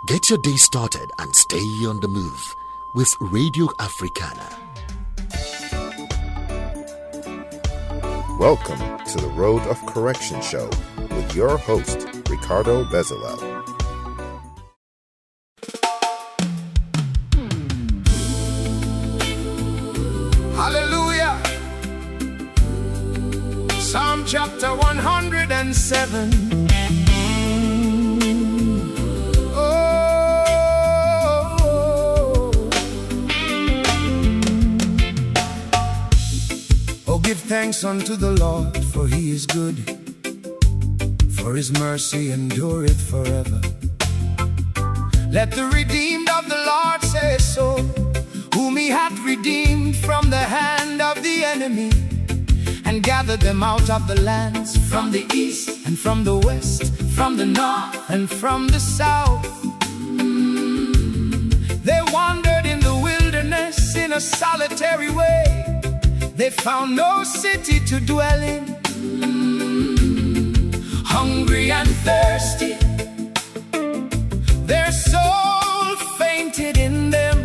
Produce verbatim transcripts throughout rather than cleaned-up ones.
Get your day started and stay on the move with Radio Africana. Welcome to the Road of Correction Show with your host, Ricardo Bezalel. Hallelujah. Psalm chapter one hundred seven. Give thanks unto the Lord, for he is good, for his mercy endureth forever. Let the redeemed of the Lord say so, whom he hath redeemed from the hand of the enemy, and gathered them out of the lands, from the east and from the west, from the north and from the south. They wandered in the wilderness in a solitary way. They found no city to dwell in. Hungry and thirsty, their soul fainted in them.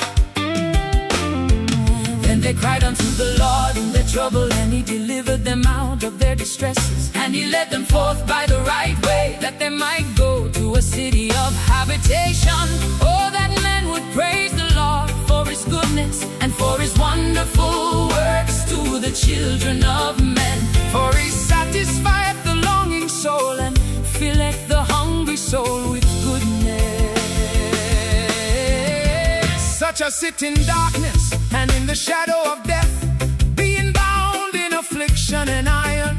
Then they cried unto the Lord in their trouble, and he delivered them out of their distresses. And he led them forth by the right way, that they might go to a city of habitation. Oh, that men would praise the Lord for his goodness and for his wonderful works to the children of men. For he satisfieth the longing soul and filleth the hungry soul with goodness. Such a sit in darkness and in the shadow of death, being bound in affliction and iron,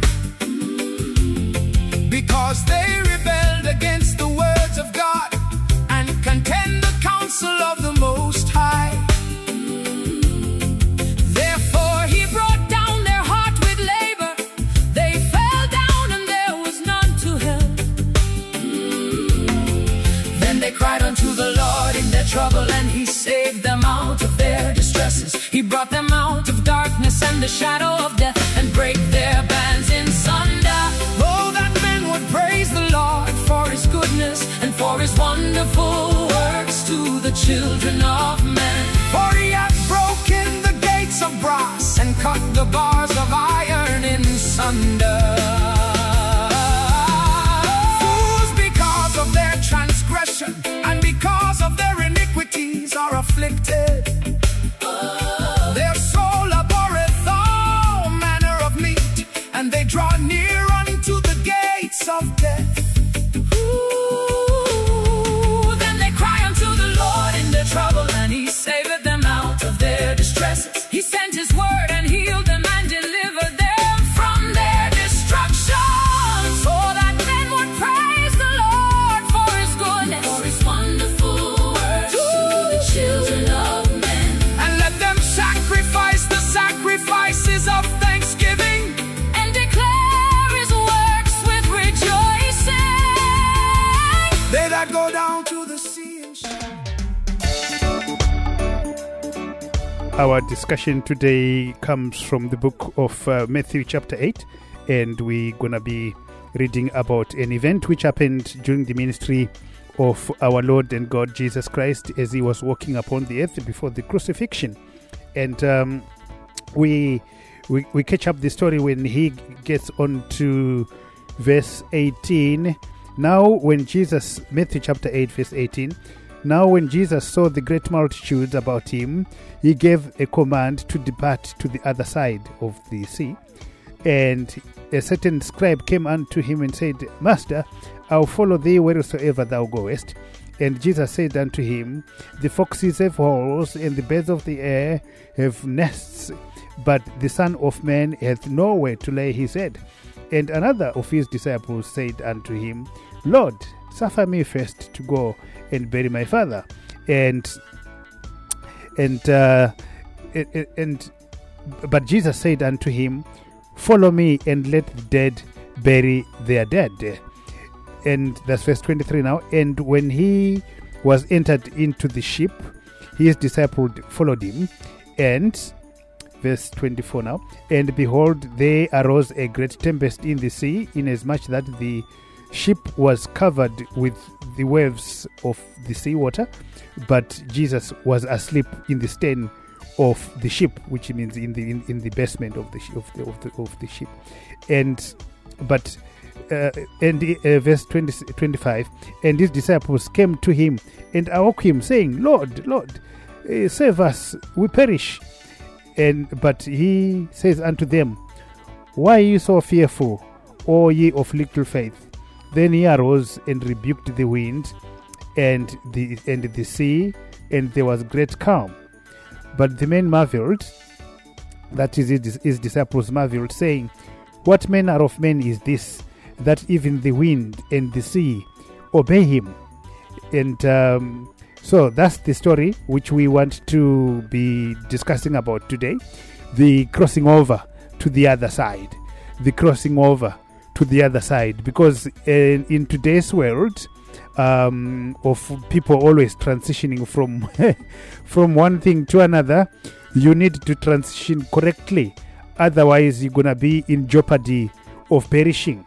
because they rebelled against the words of God and contemned the counsel of the Most High. Therefore he brought down their heart with labor. They fell down and there was none to help. Then they cried unto the Lord in their trouble, and he saved them out of their distresses. He brought them out of darkness and the shadow of death, and brake their bands in sunder. Oh, that men would praise the Lord for his goodness and for his wonderful works to the children of men. For he hath broken the gates of brass and cut the bars of iron in sunder. Fools, because of their transgression and because of their iniquities, are afflicted. Their soul abhorreth all manner of meat, and they draw near unto the gates of death. Ooh, then they cry unto the Lord in their trouble, and he saveth them out of their distresses. He sent his word and healed them and delivered them from their destruction. So that men would praise the Lord for his goodness, for his wonderful works to the children of men. And let them sacrifice the sacrifices of thanksgiving, and declare his works with rejoicing. They that go down to the sea and shine. Our discussion today comes from the book of uh, Matthew chapter eight, and we're going to be reading about an event which happened during the ministry of our Lord and God Jesus Christ as he was walking upon the earth before the crucifixion. And um, we, we we catch up the story when he gets on to verse eighteen. Now when Jesus, Matthew chapter eight verse eighteen, now when Jesus saw the great multitudes about him, he gave a command to depart to the other side of the sea. And a certain scribe came unto him and said, Master, I'll follow thee wheresoever thou goest. And Jesus said unto him, The foxes have holes, and the birds of the air have nests, but the Son of Man hath nowhere to lay his head. And another of his disciples said unto him, Lord, suffer me first to go and bury my father. And and uh, and, and but Jesus said unto him, Follow me, and let the dead bury their dead. And that's verse twenty-three now. And when he was entered into the ship, his disciples followed him. And verse twenty-four now. And behold, there arose a great tempest in the sea, inasmuch that the ship was covered with the waves of the seawater, but Jesus was asleep in the stern of the ship, which means in the in, in the basement of the sh- of the of the of the ship, and but uh, and uh, verse twenty, twenty-five, and his disciples came to him and awoke him, saying, "Lord, Lord, uh, save us, we perish." And but he says unto them, "Why are you so fearful, O ye of little faith?" Then he arose and rebuked the wind and the and the sea, and there was great calm. But the men marveled, that is, his, his disciples marveled, saying, "What manner of man is this, that even the wind and the sea obey him?" And um, so that's the story which we want to be discussing about today. The crossing over to the other side. The crossing over to the other side. Because in, in today's world, Um, of people always transitioning from from one thing to another, you need to transition correctly, otherwise you're gonna be in jeopardy of perishing.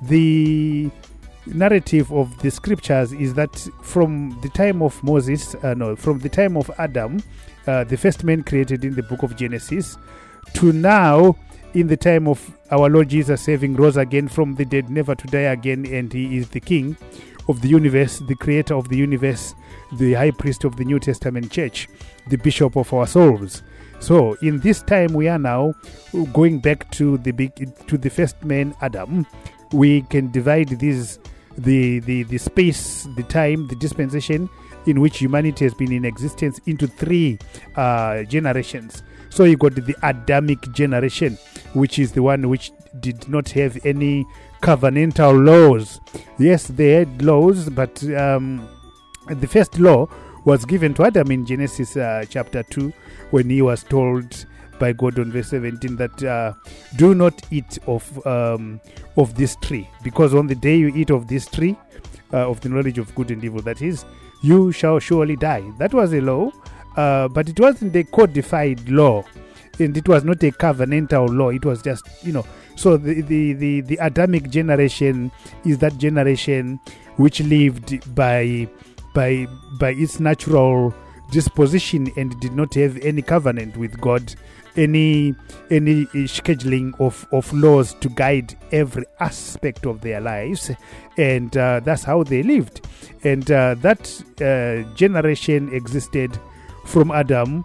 The narrative of the scriptures is that from the time of Moses, uh, no, from the time of Adam, uh, the first man created in the book of Genesis, to now, in the time of our Lord Jesus, having rose again from the dead, never to die again, and he is the King of the universe, the creator of the universe, the high priest of the New Testament church, the bishop of our souls. So in this time we are now going back to the big to the first man Adam. We can divide this the the the space, the time, the dispensation in which humanity has been in existence into three uh, generations. So you got the Adamic generation, which is the one which did not have any covenantal laws. Yes, they had laws, but um, the first law was given to Adam in Genesis uh, chapter two, when he was told by God on verse seventeen that uh, do not eat of um, of this tree, because on the day you eat of this tree, uh, of the knowledge of good and evil, that is, you shall surely die. That was a law, uh, but it wasn't a codified law, and it was not a covenantal law. It was just, you know, so the, the, the, the Adamic generation is that generation which lived by by by its natural disposition and did not have any covenant with God, any any scheduling of, of laws to guide every aspect of their lives, and uh, that's how they lived. And uh, that uh, generation existed from Adam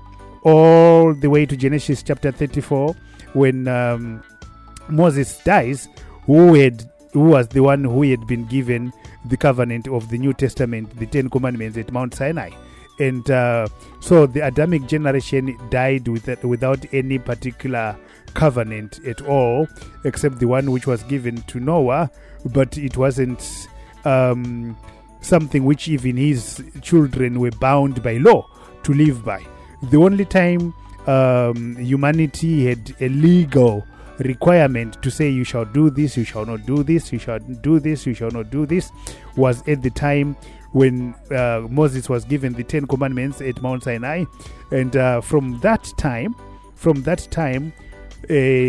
all the way to Genesis chapter thirty-four, when um, Moses dies, who had who was the one who had been given the covenant of the New Testament, the Ten Commandments at Mount Sinai. And uh, so the Adamic generation died with, without any particular covenant at all, except the one which was given to Noah, but it wasn't um, something which even his children were bound by law to live by. The only time um, humanity had a legal requirement to say you shall do this, you shall not do this, you shall do this, you shall not do this, was at the time when uh, Moses was given the Ten Commandments at Mount Sinai. And uh, from that time, from that time, uh,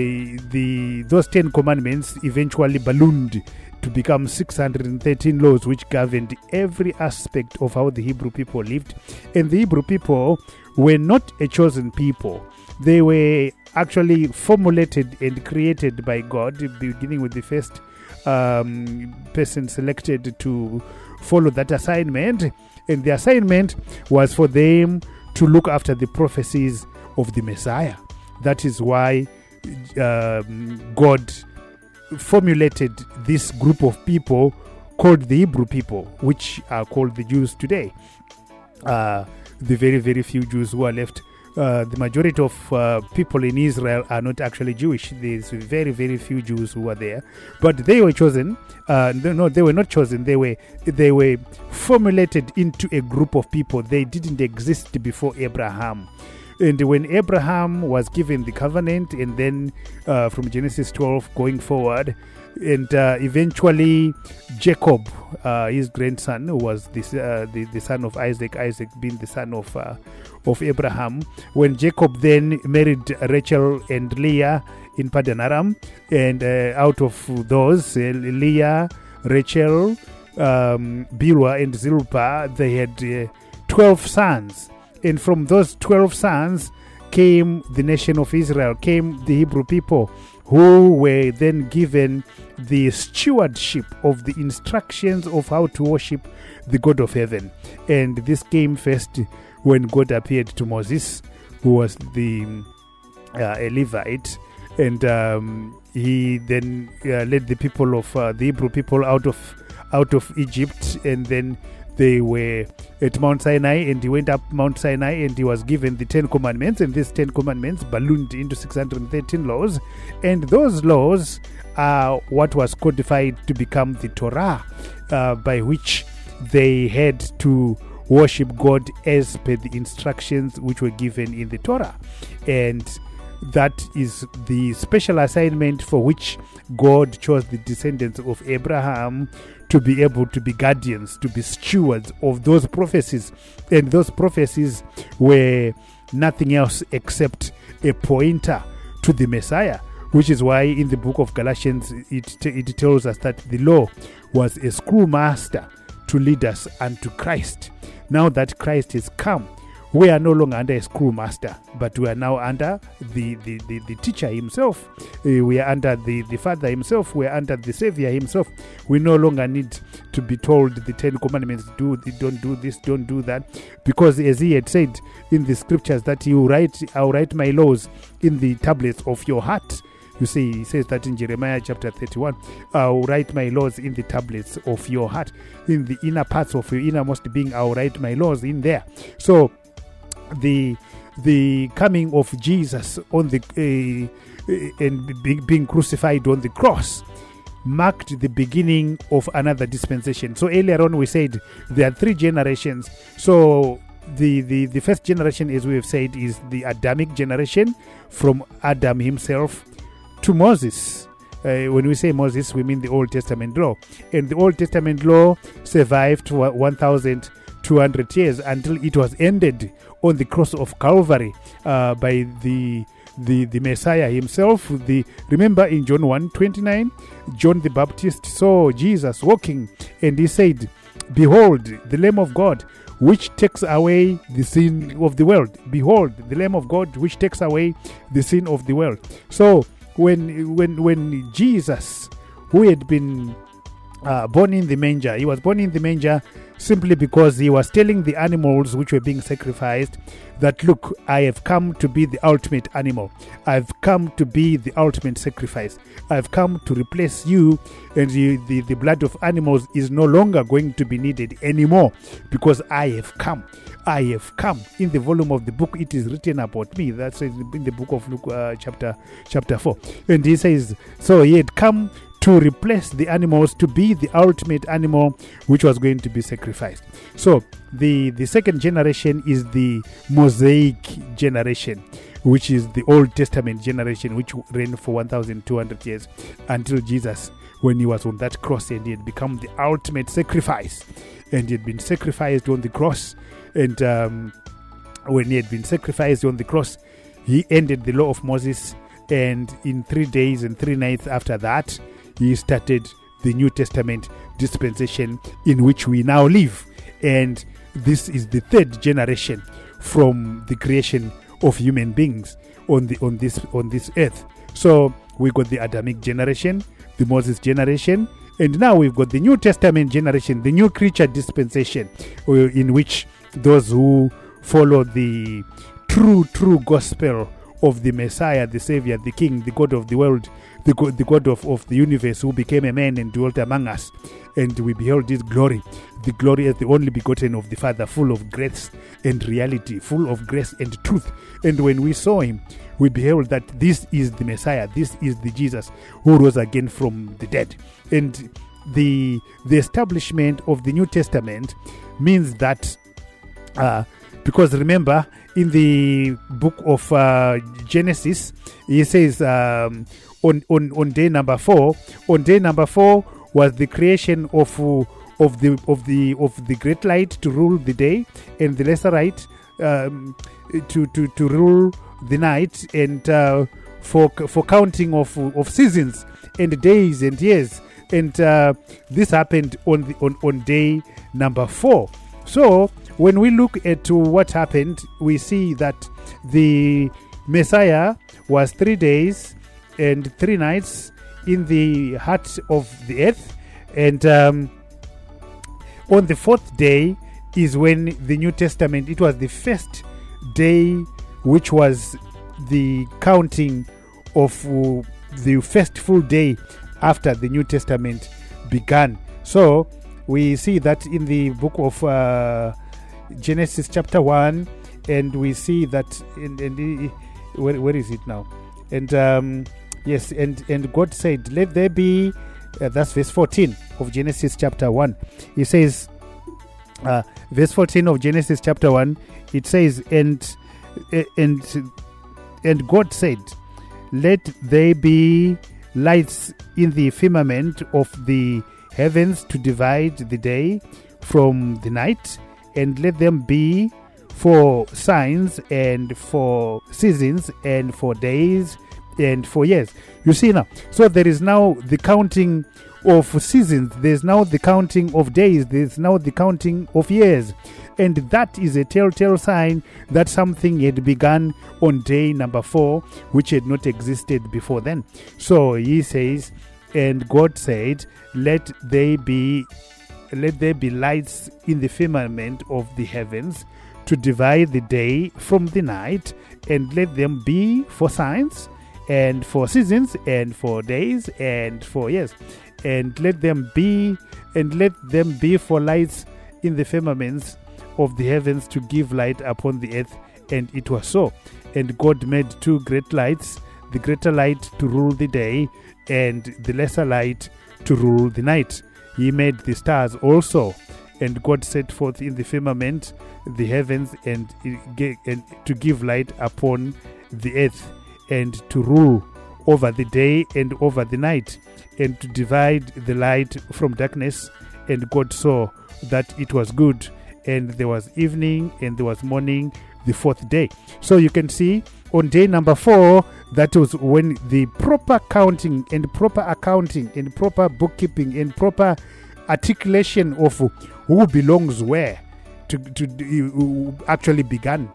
the those Ten Commandments eventually ballooned to become six hundred thirteen laws, which governed every aspect of how the Hebrew people lived. And the Hebrew people were not a chosen people. They were actually formulated and created by God, beginning with the first um, person selected to follow that assignment. And the assignment was for them to look after the prophecies of the Messiah. That is why um, God formulated this group of people called the Hebrew people, which are called the Jews today. Uh, the very, very few Jews who are left. Uh, the majority of uh, people in Israel are not actually Jewish. There's very, very few Jews who are there, but they were chosen. Uh, no, they were not chosen. They were they were formulated into a group of people. They didn't exist before Abraham. And when Abraham was given the covenant, and then uh, from Genesis twelve going forward, and uh, eventually Jacob, uh, his grandson, who was this, uh, the, the son of Isaac, Isaac being the son of uh, of Abraham, when Jacob then married Rachel and Leah in Paddan Aram, and uh, out of those, uh, Leah, Rachel, um, Bilhah, and Zilpah, they had uh, twelve sons. And from those twelve sons came the nation of Israel, came the Hebrew people, who were then given the stewardship of the instructions of how to worship the God of heaven. And this came first when God appeared to Moses, who was the uh, a Levite, and um, he then uh, led the people of uh, the Hebrew people out of out of Egypt, and then they were at Mount Sinai, and he went up Mount Sinai, and he was given the Ten Commandments, and these Ten Commandments ballooned into six hundred thirteen laws, and those laws are what was codified to become the Torah, uh, by which they had to worship God as per the instructions which were given in the Torah. And that is the special assignment for which God chose the descendants of Abraham to be able to be guardians, to be stewards of those prophecies. And those prophecies were nothing else except a pointer to the Messiah, which is why in the book of Galatians it, it tells us that the law was a schoolmaster to lead us unto Christ. Now that Christ is come, we are no longer under a schoolmaster, but we are now under the, the, the, the teacher himself. Uh, we are under the, the Father himself. We are under the Savior himself. We no longer need to be told the Ten Commandments, do don't do this, don't do that, because as he had said in the scriptures that he will write, I'll write my laws in the tablets of your heart. You see, he says that in Jeremiah chapter thirty-one, I'll write my laws in the tablets of your heart. In the inner parts of your innermost being, I'll write my laws in there. So the the coming of Jesus on the uh, and be, being crucified on the cross marked the beginning of another dispensation. So earlier on we said there are three generations. So the, the, the first generation, as we have said, is the Adamic generation, from Adam himself to Moses. Uh, when we say Moses, we mean the Old Testament law. And the Old Testament law survived for one thousand two hundred years until it was ended on the cross of Calvary uh, by the, the the Messiah himself. The remember in John one twenty-nine, John the Baptist saw Jesus walking, and he said, "Behold, the Lamb of God, which takes away the sin of the world. Behold, the Lamb of God, which takes away the sin of the world." So when when when Jesus, who had been uh, born in the manger, he was born in the manger simply because he was telling the animals which were being sacrificed that, look, I have come to be the ultimate animal. I've come to be the ultimate sacrifice. I've come to replace you, and the, the, the blood of animals is no longer going to be needed anymore, because I have come. I have come. In the volume of the book, it is written about me. That's in the book of Luke, uh, chapter chapter four. And he says, so he had come to replace the animals, to be the ultimate animal which was going to be sacrificed. So the, the second generation is the Mosaic generation, which is the Old Testament generation, which reigned for one thousand two hundred years until Jesus, when he was on that cross and he had become the ultimate sacrifice, and he had been sacrificed on the cross. And um, when he had been sacrificed on the cross, he ended the law of Moses, and in three days and three nights after that, he started the New Testament dispensation in which we now live. And this is the third generation from the creation of human beings on the on this on this earth. So we got the Adamic generation, the Moses generation, and now we've got the New Testament generation, the new creature dispensation, in which those who follow the true, true gospel of the Messiah, the Savior, the King, the God of the world, the God, the God of, of the universe, who became a man and dwelt among us. And we beheld his glory, the glory as the only begotten of the Father, full of grace and reality, full of grace and truth. And when we saw him, we beheld that this is the Messiah, this is the Jesus who rose again from the dead. And the the establishment of the New Testament means that, uh, because remember, in the book of uh, Genesis, he says um, on, on, on day number four, on day number four was the creation of uh, of the of the of the great light to rule the day, and the lesser light um, to, to to rule the night, and uh, for for counting of of seasons and days and years. And uh, this happened on, the, on, on day number four. So when we look at what happened, we see that the Messiah was three days and three nights in the heart of the earth. And um, on the fourth day is when the New Testament, it was the first day, which was the counting of uh, the first full day after the New Testament began. So we see that in the book of uh, Genesis chapter one, and we see that in, in, where, where is it now? And um, yes, and, and God said, let there be, uh, that's verse fourteen of Genesis chapter one. He says, uh, verse fourteen of Genesis chapter one, it says, and and and God said, let there be lights in the firmament of the heavens to divide the day from the night, and let them be for signs and for seasons and for days and for years. You see now, so there is now the counting of seasons, there's now the counting of days, there's now the counting of years. And that is a telltale sign that something had begun on day number four, which had not existed before then. So he says, and God said, let there be let there be lights in the firmament of the heavens to divide the day from the night, and let them be for signs and for seasons and for days and for years. And let them be and let them be for lights in the firmaments of the heavens to give light upon the earth. And it was so. And God made two great lights, the greater light to rule the day, and the lesser light to rule the night. He made the stars also. And God set forth in the firmament the heavens, and, and to give light upon the earth, and to rule over the day and over the night, and to divide the light from darkness. And God saw that it was good. And there was evening and there was morning the fourth day. So you can see on day number four, that was when the proper counting and proper accounting and proper bookkeeping and proper articulation of who belongs where to, to uh, actually began.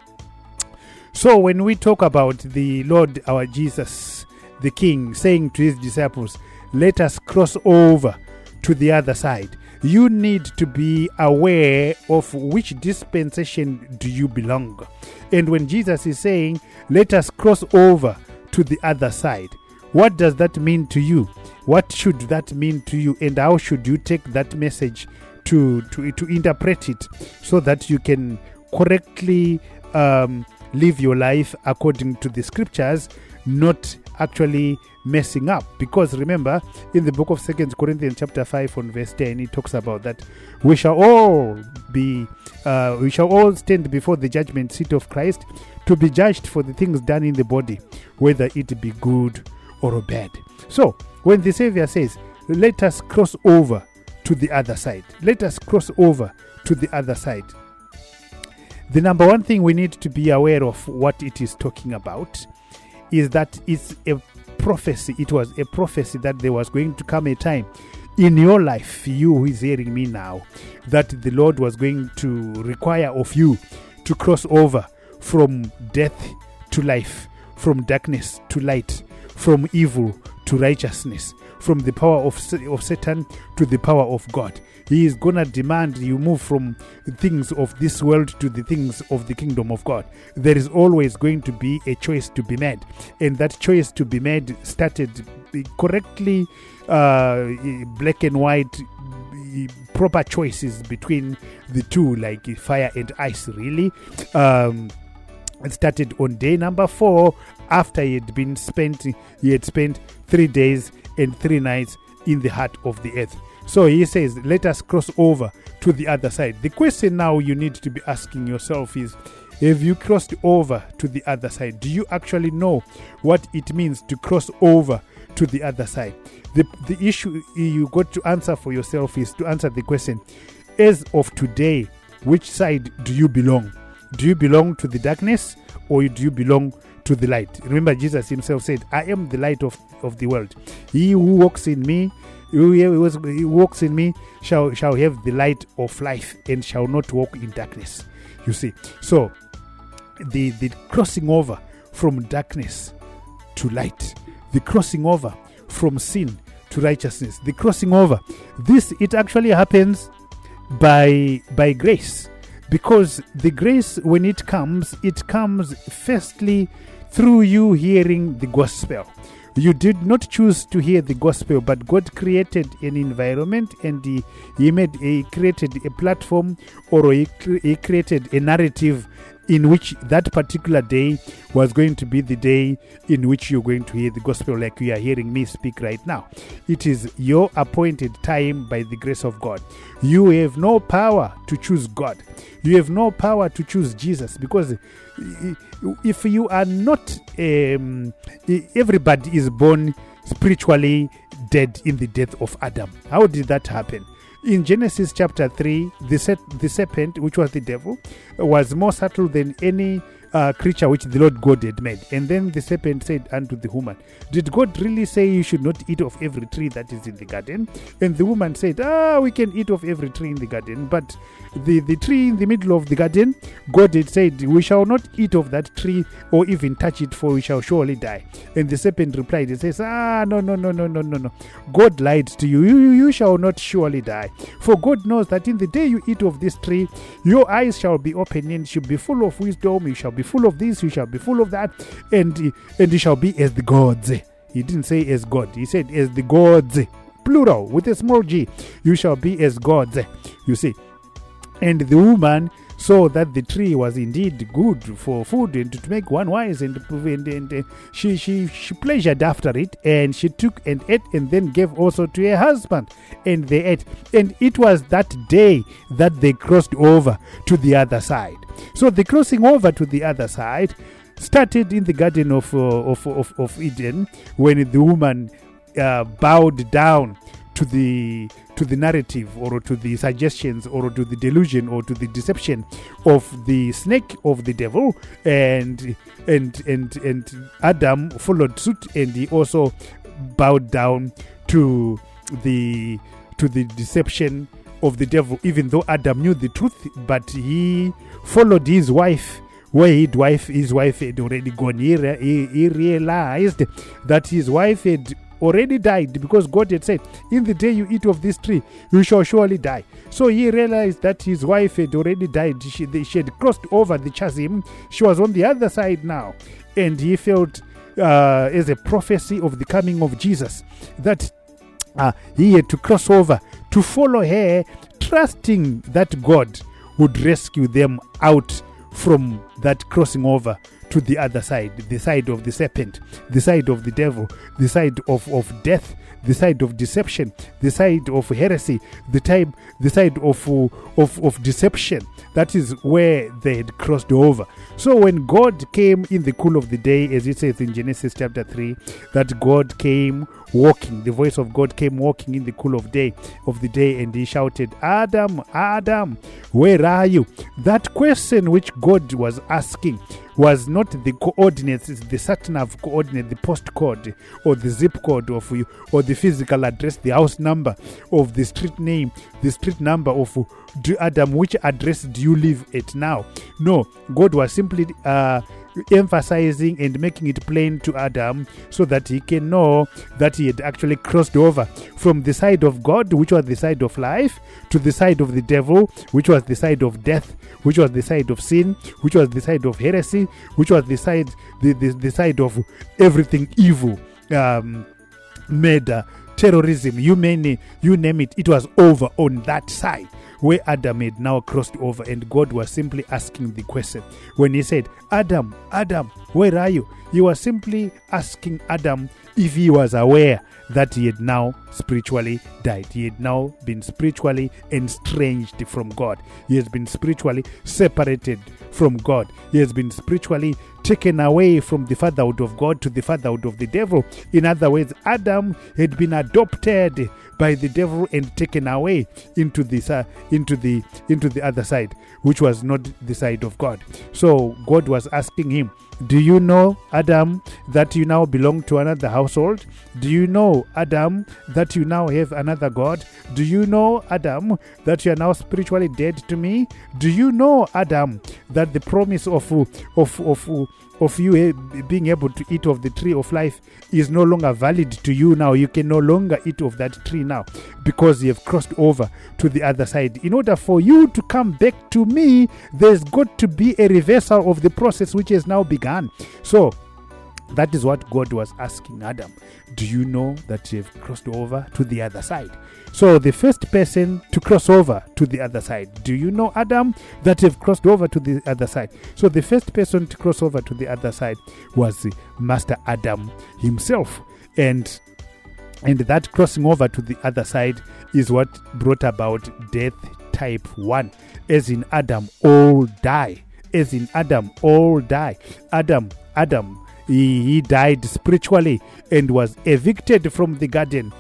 So when we talk about the Lord our Jesus, the King, saying to his disciples, let us cross over to the other side, you need to be aware of which dispensation do you belong. And when Jesus is saying, let us cross over to the other side, what does that mean to you? What should that mean to you? And how should you take that message to, to, to interpret it so that you can correctly um, live your life according to the scriptures, not actually messing up? Because remember, in the book of Second Corinthians chapter five on verse ten, it talks about that we shall all be uh, we shall all stand before the judgment seat of Christ to be judged for the things done in the body, whether it be good or bad. So when the Savior says, let us cross over to the other side, let us cross over to the other side, the number one thing we need to be aware of what it is talking about is that it's a prophecy. It was a prophecy that there was going to come a time in your life, you who is hearing me now, that the Lord was going to require of you to cross over from death to life, from darkness to light, from evil to righteousness, from the power of, of Satan to the power of God. He is going to demand you move from the things of this world to the things of the kingdom of God. There is always going to be a choice to be made. And that choice to be made started correctly, uh, black and white, proper choices between the two, like fire and ice, really. Um, it started on day number four, after he had been spent, he had spent three days and three nights in the heart of the earth. So he says, let us cross over to the other side. The question now you need to be asking yourself is, have you crossed over to the other side? Do you actually know what it means to cross over to the other side? The, the issue you got to answer for yourself is to answer the question, as of today, which side do you belong? Do you belong to the darkness, or do you belong to the light? Remember, Jesus himself said, I am the light of, of the world. He who walks in me, who walks in me shall, shall have the light of life and shall not walk in darkness. You see, so the, the crossing over from darkness to light, the crossing over from sin to righteousness, the crossing over, this, it actually happens by by grace, because the grace, when it comes, it comes firstly through you hearing the gospel. You did not choose to hear the gospel, but God created an environment, and he, he made he created a platform, or he, he created a narrative in which that particular day was going to be the day in which you're going to hear the gospel, like you are hearing me speak right now. It is your appointed time by the grace of God. You have no power to choose God. You have no power to choose Jesus, because if you are not, um, everybody is born spiritually dead in the death of Adam. How did that happen? In Genesis chapter three, the, set, the serpent, which was the devil, was more subtle than any uh, creature which the Lord God had made. And then the serpent said unto the woman, did God really say you should not eat of every tree that is in the garden? And the woman said, ah, we can eat of every tree in the garden. But the, the tree in the middle of the garden, God had said, we shall not eat of that tree or even touch it, for we shall surely die. And the serpent replied, he says, ah, no, no, no, no, no, no, no. God lied to you. You, you shall not surely die. For God knows that in the day you eat of this tree, your eyes shall be open, and shall be full of wisdom. You shall be full of this, you shall be full of that, and, and you shall be as the gods. He didn't say as God. He said as the gods, plural, with a small g. You shall be as gods. You see. And the woman saw that the tree was indeed good for food and to make one wise, and, and, and uh, she, she, she pleasured after it, and she took and ate, and then gave also to her husband, and they ate. And it was that day that they crossed over to the other side. So the crossing over to the other side started in the Garden of, uh, of, of, of Eden, when the woman uh, bowed down to the to the narrative, or to the suggestions, or to the delusion, or to the deception of the snake, of the devil, and and and and Adam followed suit, and he also bowed down to the to the deception of the devil, even though Adam knew the truth, but he followed his wife. Where his wife, his wife had already gone. He, he, he realized that his wife had already died, because God had said, in the day you eat of this tree, you shall surely die. So he realized that his wife had already died. She, she had crossed over the chasm. She was on the other side now. And he felt, uh, as a prophecy of the coming of Jesus, that uh, he had to cross over to follow her, trusting that God would rescue them out from that crossing over to the other side, the side of the serpent, the side of the devil, the side of, of death, the side of deception, the side of heresy, the time, the side of, uh, of of deception. That is where they had crossed over. So when God came in the cool of the day, as it says in Genesis chapter three, that God came walking, the voice of God came walking in the cool of day of the day, and he shouted, Adam, Adam, where are you? That question which God was asking was not the coordinates, it's the sat-nav coordinate, the postcode, or the zip code of you, or the physical address, the house number of the street name, the street number of do Adam, which address do you live at now? No, God was simply uh, emphasizing and making it plain to Adam, so that he can know that he had actually crossed over from the side of God, which was the side of life, to the side of the devil, which was the side of death, which was the side of sin, which was the side of heresy, which was the side the, the, the side of everything evil, um, murder, terrorism, you name, you name it, it was over on that side where Adam had now crossed over. And God was simply asking the question. When he said, Adam, Adam, where are you? He was simply asking Adam if he was aware that he had now spiritually died. He had now been spiritually estranged from God. He has been spiritually separated from God. He has been spiritually taken away from the fatherhood of God to the fatherhood of the devil. In other words, Adam had been adopted by the devil and taken away into this uh, into the into the other side, which was not the side of God. So God was asking him, do you know, Adam, that you now belong to another household? Do you know, Adam, that you now have another God? Do you know, Adam, that you are now spiritually dead to me? Do you know, Adam, that the promise of of of of you being able to eat of the tree of life is no longer valid to you now? You can no longer eat of that tree now because you have crossed over to the other side. In order for you to come back to me, there's got to be a reversal of the process which has now begun. So that is what God was asking Adam. Do you know that you have crossed over to the other side? So the first person to cross over to the other side. Do you know, Adam, that you've crossed over to the other side? So the first person to cross over to the other side was Master Adam himself. And and that crossing over to the other side is what brought about death type one. As in Adam, all die. As in Adam, all die. Adam, Adam, he, he died spiritually and was evicted from the garden.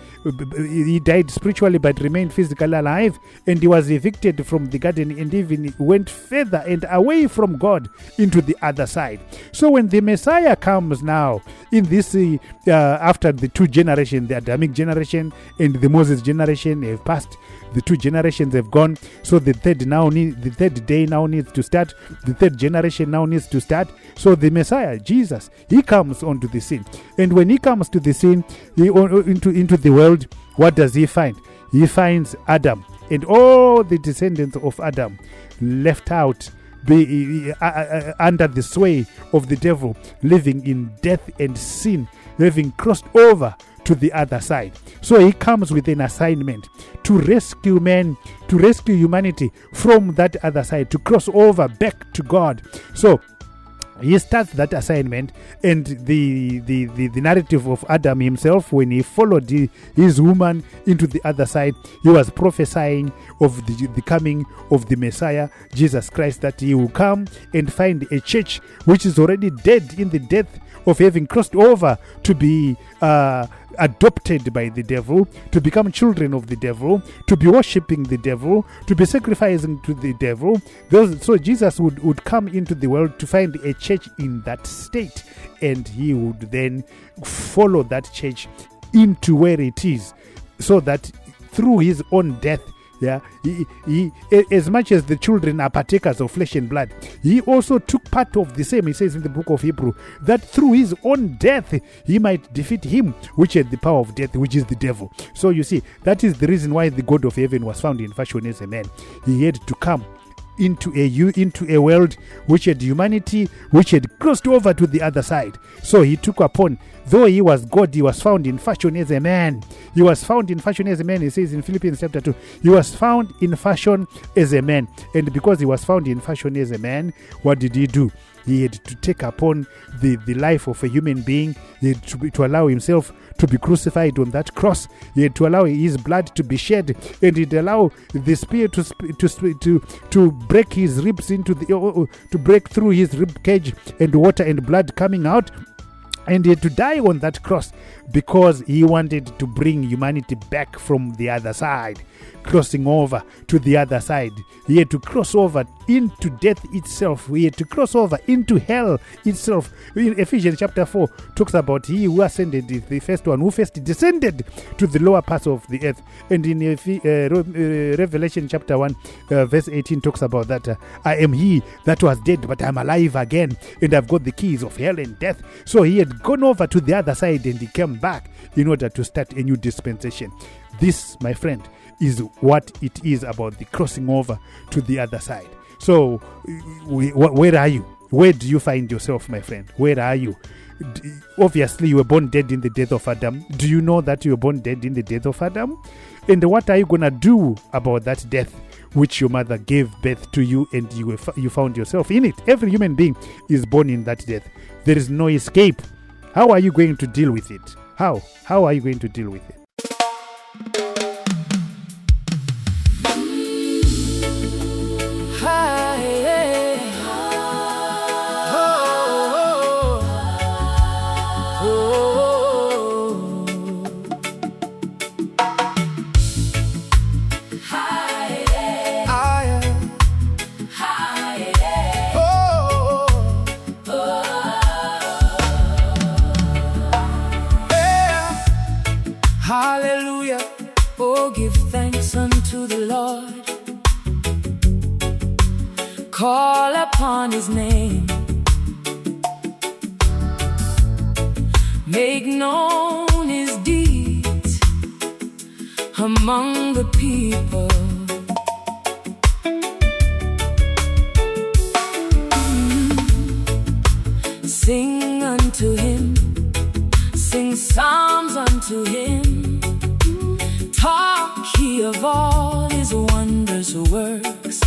He died spiritually but remained physically alive, and he was evicted from the garden and even went further and away from God into the other side. So when the Messiah comes now in this uh, after the two generations, the Adamic generation and the Moses generation have passed, the two generations have gone, so the third now need, the third day now needs to start, the third generation now needs to start. So the Messiah, Jesus, he comes onto the scene, and when he comes to the scene, he, into into the world, what does he find? He finds Adam and all the descendants of Adam left out, be, uh, uh, under the sway of the devil, living in death and sin, having crossed over to the other side. So he comes with an assignment to rescue men, to rescue humanity from that other side, to cross over back to God. So he starts that assignment, and the, the, the, the narrative of Adam himself, when he followed the, his woman into the other side, he was prophesying of the, the coming of the Messiah, Jesus Christ, that he will come and find a church which is already dead in the death of having crossed over to be uh, adopted by the devil, to become children of the devil, to be worshipping the devil, to be sacrificing to the devil. Those, so Jesus would, would come into the world to find a church in that state, and he would then follow that church into where it is, so that through his own death, yeah, he, he, as much as the children are partakers of flesh and blood, he also took part of the same. He says in the book of Hebrew that through his own death he might defeat him which had the power of death, which is the devil. So you see, that is the reason why the God of heaven was found in fashion as a man. He had to come into a into a world which had humanity, which had crossed over to the other side. So he took upon, though he was God, he was found in fashion as a man. He was found in fashion as a man. He says in Philippians chapter two, he was found in fashion as a man. And because he was found in fashion as a man, what did he do? He had to take upon the, the life of a human being. He had to, be, to allow himself to be crucified on that cross. He had to allow his blood to be shed, and he'd allow the spear to to to to break his ribs into the to break through his rib cage, and water and blood coming out. And he had to die on that cross because he wanted to bring humanity back from the other side, crossing over to the other side. He had to cross over into death itself. He had to cross over into hell itself. In Ephesians chapter four talks about he who ascended is the first one who first descended to the lower parts of the earth. And in uh, Revelation chapter one uh, verse eighteen talks about that uh, I am he that was dead, but I'm alive again, and I've got the keys of hell and death. So he had gone over to the other side, and he came back in order to start a new dispensation. This, my friend, is what it is about the crossing over to the other side. So we, where are you? Where do you find yourself, my friend? Where are you? D- obviously you were born dead in the death of Adam. Do you know that you were born dead in the death of Adam? And what are you going to do about that death which your mother gave birth to you, and you you found yourself in it? Every human being is born in that death. There is no escape. How are you going to deal with it? How? How are you going to deal with it? Hi, yeah. Oh, oh, upon his name. Make known his deeds among the people. Mm. Sing unto him, sing psalms unto him. Talk ye of all his wondrous works.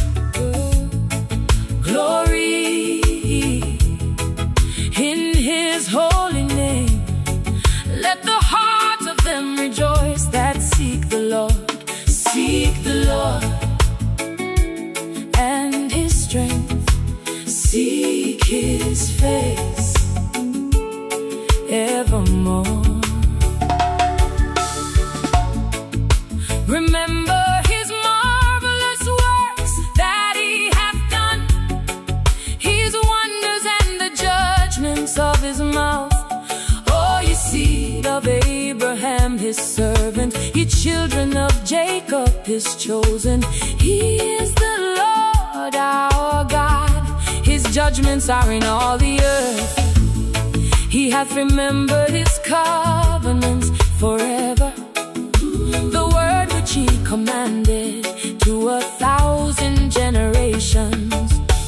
Glory in his holy name. Let the heart of them rejoice that seek the Lord, seek the Lord and his strength, seek his face evermore. Remember his marvelous works that he hath done, his wonders and the judgments of his mouth. O ye seed of Abraham his servant, ye children of Jacob his chosen. He is the Lord our God, his judgments are in all the earth. He hath remembered his covenants forever, the word which he commanded to a thousand generations,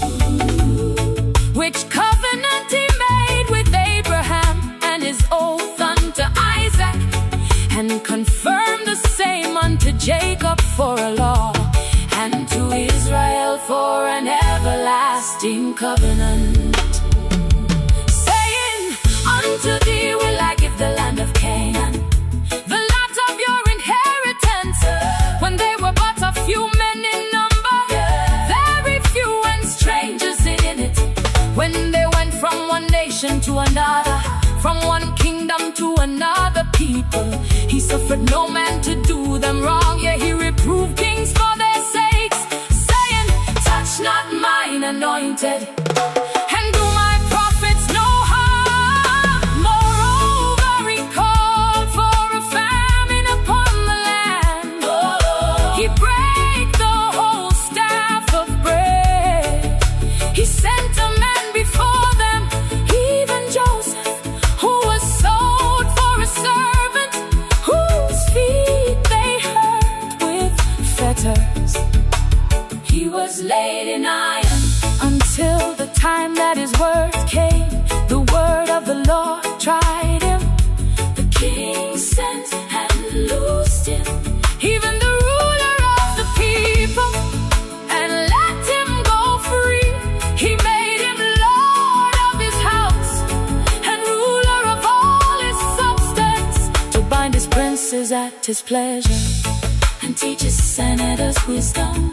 which covenant he made with Abraham and his oath unto Isaac, and confirmed the same unto Jacob for a law, and to Israel for an everlasting covenant, saying, unto thee will I give the land of Canaan, the lot of your inheritance. When they were but a few men in number, very few and strangers in it. When they went from one nation to another, from one kingdom to another people, he suffered no man to do them wrong. Yea, he reproved kings for their sakes, saying, touch not mine anointed, and do my prophets no harm. Moreover, he called for a famine upon the land. He brake the whole staff of bread. He sent a man before them, even Joseph, who was sold for a servant, whose feet they hurt with fetters. He was laid in iron until the time that his word came. The word of the Lord tried him. The king sent and loosed him, even the ruler of the people, and let him go free. He made him Lord of his house and ruler of all his substance, to bind his princes at his pleasure and teach his senators wisdom.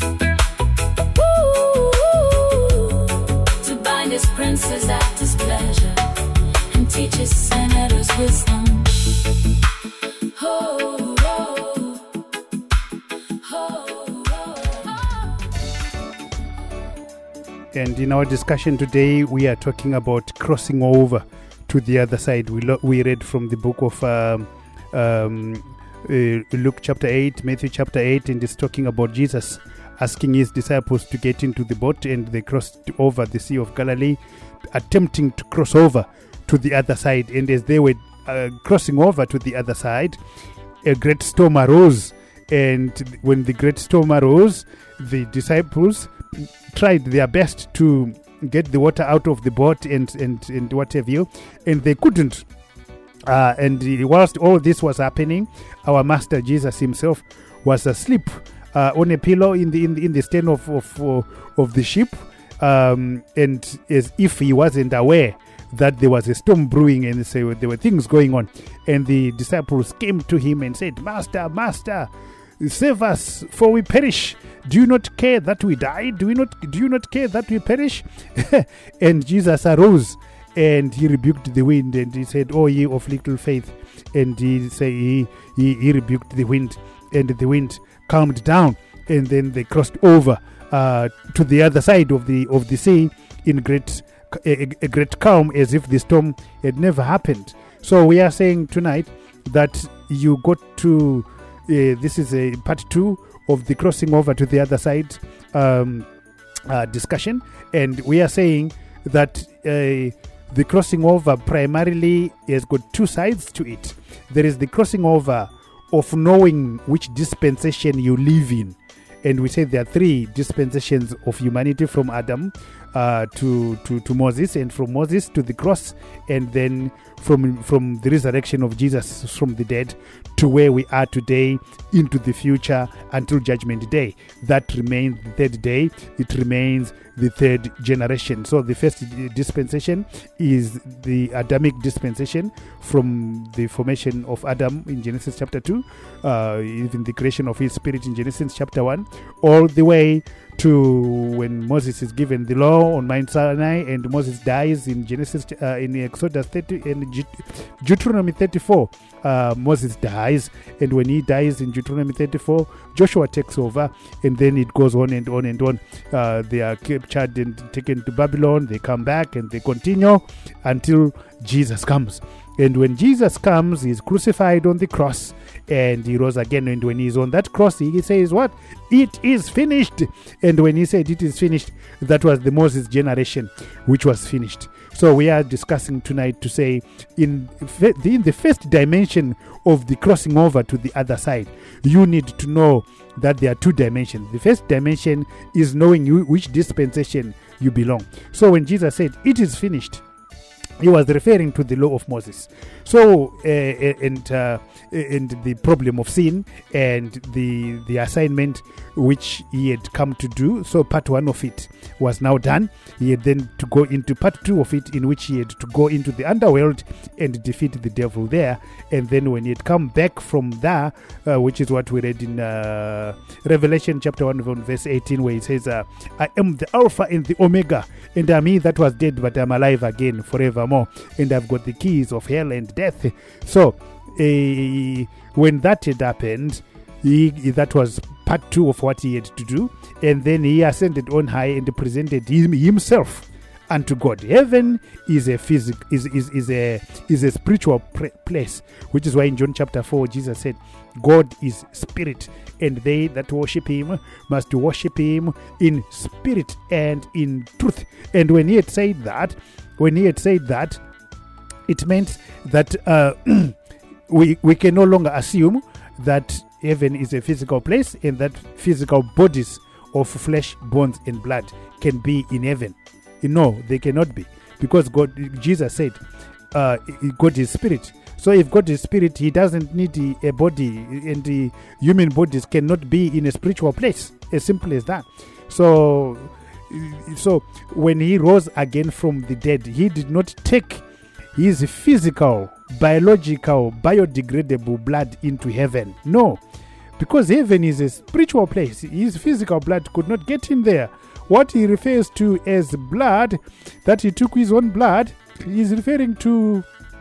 Ooh, to bind his princes at his pleasure and teach his senators wisdom. Oh, oh, oh, oh, oh. And in our discussion today, we are talking about crossing over to the other side. We lo- we read from the book of um, um, uh, Luke chapter eight, Matthew chapter eight, and it's talking about Jesus asking his disciples to get into the boat, and they crossed over the Sea of Galilee, attempting to cross over to the other side. And as they were uh, crossing over to the other side, a great storm arose. And when the great storm arose, the disciples tried their best to get the water out of the boat and and, and what have you, and they couldn't. Uh, and whilst all this was happening, our Master Jesus himself was asleep uh, on a pillow in the in the, in the stern of of, uh, of the ship, um, and as if he wasn't aware that there was a storm brewing, and so there were things going on. And the disciples came to him and said, "Master, Master, save us, for we perish. Do you not care that we die? Do we not? Do you not care that we perish?" And Jesus arose and he rebuked the wind, and he said, "O ye of little faith." And he say he, he he rebuked the wind, and the wind calmed down, and then they crossed over uh, to the other side of the of the sea in great a, a great calm, as if the storm had never happened. So we are saying tonight that you got to. Uh, this is a part two of the crossing over to the other side um, uh, discussion, And we are saying that uh, the crossing over primarily has got two sides to it. There is the crossing over of knowing which dispensation you live in. And we say there are three dispensations of humanity, from Adam uh, to, to, to Moses, and from Moses to the cross, and then from from the resurrection of Jesus from the dead to where we are today into the future until Judgment Day. That remains the third day. It remains the third generation. So the first dispensation is the Adamic dispensation, from the formation of Adam in Genesis chapter two, uh, even the creation of his spirit in Genesis chapter one, all the way to when Moses is given the law on Mount Sinai and Moses dies in Genesis uh, in Exodus thirty and Deuteronomy thirty-four. Uh, Moses dies, and when he dies in Deuteronomy thirty-four, Joshua takes over, and then it goes on and on and on. Uh, they are captured and taken to Babylon. They come back and they continue until Jesus comes. And when Jesus comes, he's crucified on the cross, and he rose again. And when he's on that cross, he says, what? It is finished. And when he said it is finished, that was the Moses generation, which was finished. So we are discussing tonight to say, in, in the first dimension of the crossing over to the other side, you need to know that there are two dimensions. The first dimension is knowing you, which dispensation you belong. So when Jesus said, it is finished, he was referring to the law of Moses. So, uh, and uh, and the problem of sin and the the assignment which he had come to do. So part one of it was now done. He had then to go into part two of it, in which he had to go into the underworld and defeat the devil there. And then when he had come back from there, uh, which is what we read in uh, Revelation chapter one, verse eighteen, where he says, uh, I am the Alpha and the Omega, and I'm he that was dead, but I'm alive again forevermore, and I've got the keys of hell and death. So uh, when that had happened, he, that was part two of what he had to do. And then he ascended on high and presented him, himself unto God. Heaven is a physic is, is, is a is a spiritual pre- place, which is why in John chapter four Jesus said, God is spirit, and they that worship him must worship him in spirit and in truth. And when he had said that, when he had said that, it meant that uh, we we can no longer assume that heaven is a physical place and that physical bodies of flesh, bones, and blood can be in heaven. No, they cannot be, because God, Jesus said, uh, God is spirit. So if God is spirit, he doesn't need a body, and the human bodies cannot be in a spiritual place. As simple as that. So, so when he rose again from the dead, he did not take his physical, biological, biodegradable blood into heaven. No, because heaven is a spiritual place. His physical blood could not get in there. What he refers to as blood, that he took his own blood, he is referring to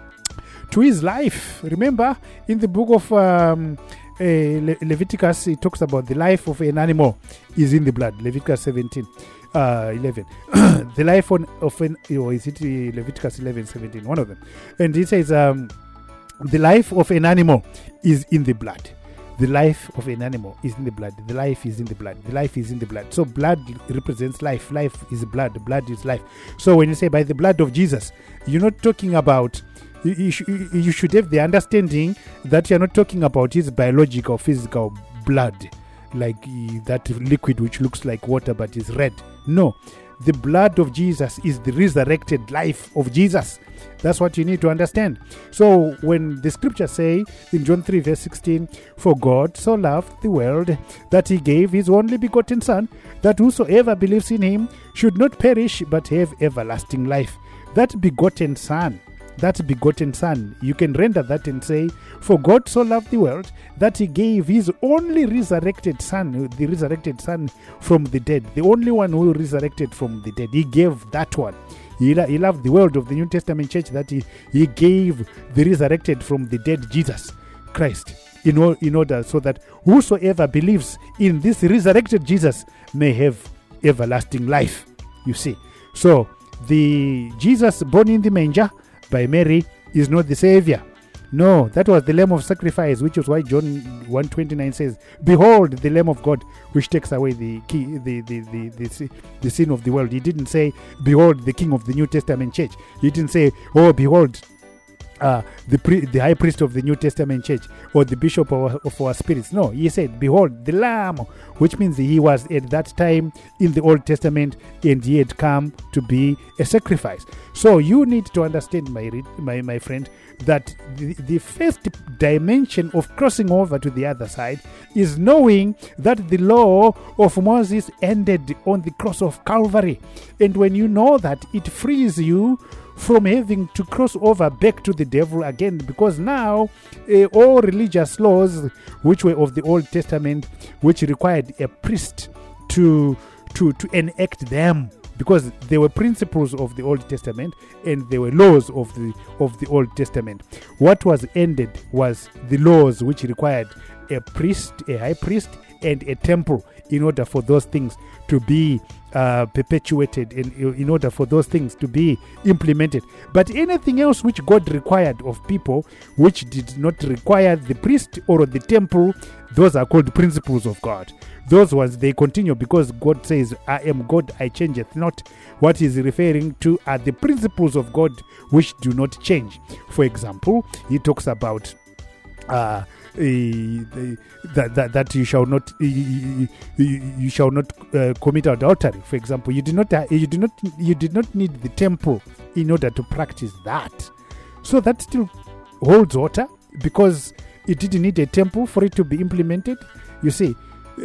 to his life. Remember, in the book of um, uh, Le- Leviticus, it talks about the life of an animal is in the blood. Leviticus seventeen, uh, eleven. The life on, of an, or is it Leviticus eleven, seventeen? One of them. And it says, um, the life of an animal is in the blood. The life of an animal is in the blood. The life is in the blood. The life is in the blood. So blood represents life. Life is blood. Blood is life. So when you say by the blood of Jesus, you're not talking about, you, you, sh- you should have the understanding that you're not talking about his biological, physical blood, like uh, that liquid which looks like water but is red. No. The blood of Jesus is the resurrected life of Jesus. That's what you need to understand. So when the scriptures say in John three verse sixteen, for God so loved the world that he gave his only begotten Son, that whosoever believes in him should not perish but have everlasting life. That begotten Son, that begotten Son, you can render that and say, for God so loved the world that he gave his only resurrected Son, the resurrected Son from the dead, the only one who resurrected from the dead. He gave that one. He, he loved the world of the New Testament church, that he, he gave the resurrected from the dead Jesus Christ in, all, in order so that whosoever believes in this resurrected Jesus may have everlasting life. You see. So the Jesus born in the manger by Mary is not the Savior. No, that was the Lamb of sacrifice, which is why John one twenty-nine says, "Behold, the Lamb of God, which takes away the key, the, the, the, the, the sin of the world." He didn't say, "Behold, the King of the New Testament church." He didn't say, "Oh, behold, uh, the pre- the high priest of the New Testament church, or the bishop of our, of our spirits." No, he said, "Behold, the Lamb," which means he was at that time in the Old Testament, and he had come to be a sacrifice. So you need to understand, my my, my friend, that the, the first dimension of crossing over to the other side is knowing that the law of Moses ended on the cross of Calvary. And when you know that, it frees you from having to cross over back to the devil again, because now uh, all religious laws which were of the Old Testament, which required a priest to to to enact them, because there were principles of the Old Testament and there were laws of the of the Old Testament. What was ended was the laws which required a priest, a high priest, and a temple in order for those things to be uh, perpetuated, and in order for those things to be implemented. But anything else which God required of people, which did not require the priest or the temple, those are called principles of God. Those ones, they continue, because God says, "I am God, I changeth not." What he's referring to are the principles of God which do not change. For example, he talks about uh, uh, that, that that you shall not you, you shall not uh, commit adultery. For example, you did not you did not you did not need the temple in order to practice that. So that still holds water, because it didn't need a temple for it to be implemented. You see.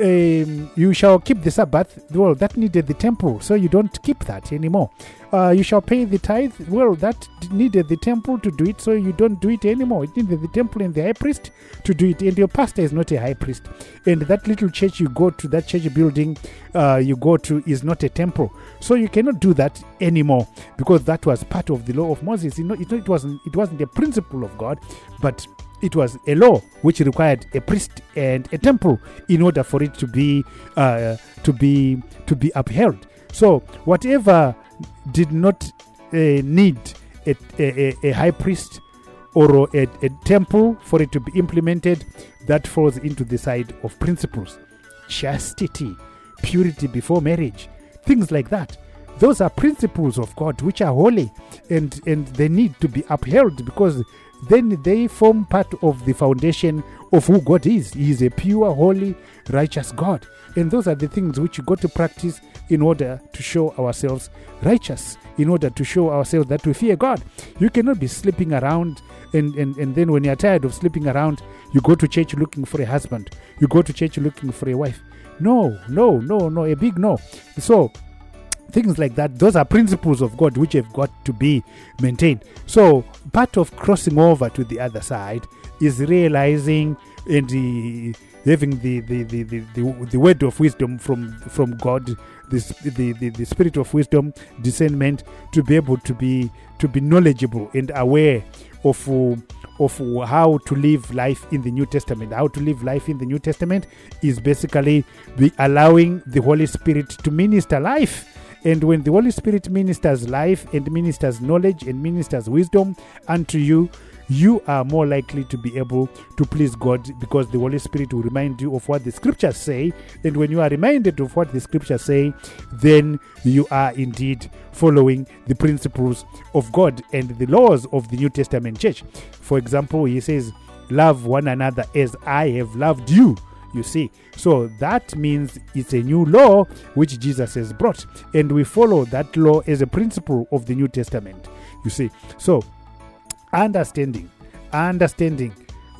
Um, you shall keep the Sabbath. Well, that needed the temple, so you don't keep that anymore. Uh, you shall pay the tithe. Well, that needed the temple to do it, so you don't do it anymore. It needed the temple and the high priest to do it, and your pastor is not a high priest. And that little church you go to, that church building uh, you go to, is not a temple, so you cannot do that anymore, because that was part of the law of Moses. You know, it, it wasn't. It wasn't a principle of God, but it was a law which required a priest and a temple in order for it to be uh, to be to be upheld. So whatever did not uh, need a, a, a high priest or a, a temple for it to be implemented, that falls into the side of principles. Chastity, purity before marriage, things like that. Those are principles of God which are holy, and, and they need to be upheld, because then they form part of the foundation of who God is. He is a pure, holy, righteous God. And those are the things which you got to practice in order to show ourselves righteous, in order to show ourselves that we fear God. You cannot be sleeping around, and, and, and then when you're tired of sleeping around, you go to church looking for a husband. You go to church looking for a wife. No, no, no, no, a big no. So, things like that, those are principles of God which have got to be maintained. So part of crossing over to the other side is realizing and the, having the the, the, the, the the word of wisdom from from God, this, the, the the spirit of wisdom, discernment, to be able to be to be knowledgeable and aware of uh, of how to live life in the New Testament. How to live life in the New Testament is basically be allowing the Holy Spirit to minister life. And when the Holy Spirit ministers life and ministers knowledge and ministers wisdom unto you, you are more likely to be able to please God, because the Holy Spirit will remind you of what the scriptures say. And when you are reminded of what the scriptures say, then you are indeed following the principles of God and the laws of the New Testament church. For example, he says, "Love one another as I have loved you." You see, so that means it's a new law which Jesus has brought, and we follow that law as a principle of the New Testament. You see, so understanding, understanding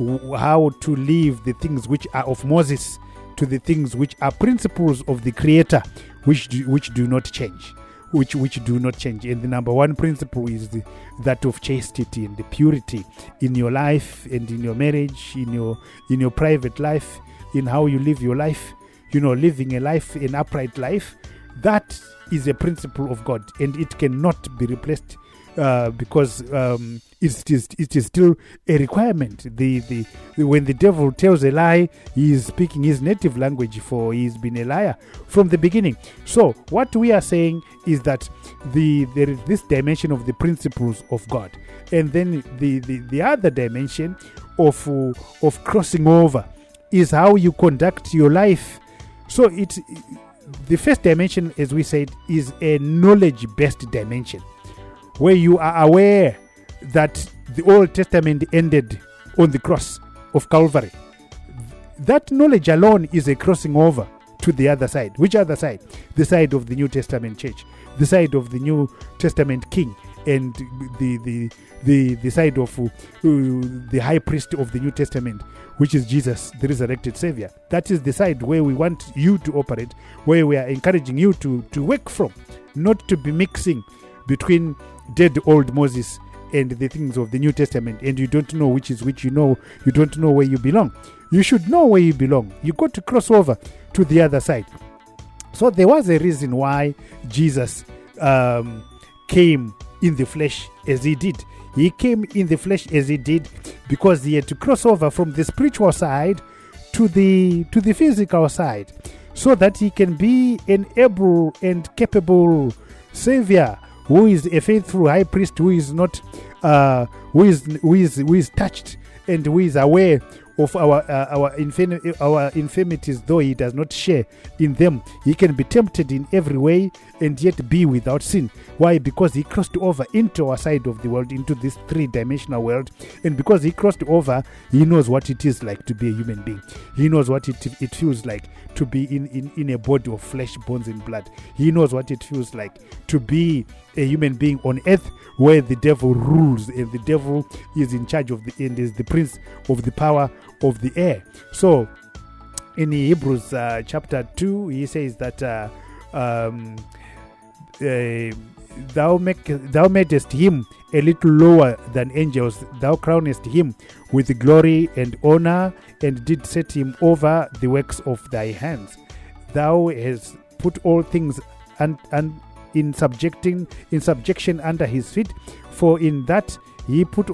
how to live the things which are of Moses to the things which are principles of the Creator, which do, which do not change, which which do not change. And the number one principle is the, that of chastity and the purity in your life and in your marriage, in your in your private life, in how you live your life, you know, living a life, an upright life. That is a principle of God, and it cannot be replaced uh, because um, it is, it is still a requirement. The, the, the when the devil tells a lie, he is speaking his native language, for he's been a liar from the beginning. So what we are saying is that the there is this dimension of the principles of God, and then the, the, the other dimension of uh, of crossing over is how you conduct your life. So it the first dimension, as we said, is a knowledge-based dimension, where you are aware that the Old Testament ended on the cross of Calvary. That knowledge alone is a crossing over to the other side. Which other side? The side of the New Testament church, the side of the New Testament king, and the the the, the side of uh, the high priest of the New Testament, which is Jesus, the resurrected Savior. That is the side where we want you to operate, where we are encouraging you to, to work from, not to be mixing between dead old Moses and the things of the New Testament, and you don't know which is which. You know, you don't know where you belong. You should know where you belong. You got to cross over to the other side. So there was a reason why Jesus um, came in the flesh as he did. He came in the flesh as he did because he had to cross over from the spiritual side to the to the physical side, so that he can be an able and capable Savior, who is a faithful high priest, who is not, uh, who is who is who is touched and who is aware of our uh, our infirm- our infirmities, though he does not share in them. He can be tempted in every way and yet be without sin. Why? Because he crossed over into our side of the world, into this three-dimensional world, and because he crossed over, he knows what it is like to be a human being. He knows what it it feels like to be in, in, in a body of flesh, bones, and blood. He knows what it feels like to be a human being on earth, where the devil rules and the devil is in charge of the and is the prince of the power of the air. So in Hebrews uh, chapter two, he says that uh, um, uh, thou make thou madest him a little lower than angels, thou crownest him with glory and honor, and did set him over the works of thy hands. Thou hast put all things and and in subjecting in subjection under his feet, for in that he put